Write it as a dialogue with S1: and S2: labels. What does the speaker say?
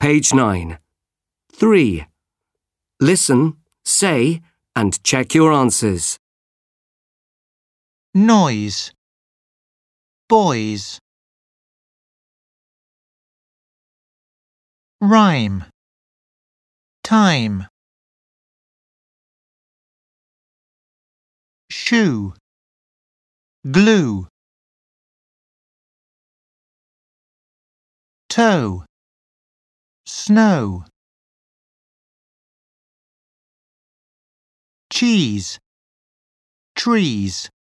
S1: Page 9. 3. Listen, say, and check your answers.
S2: Noise. Boys. Rhyme. Time. Shoe. Glue. Toe. Snow. Cheese. Trees.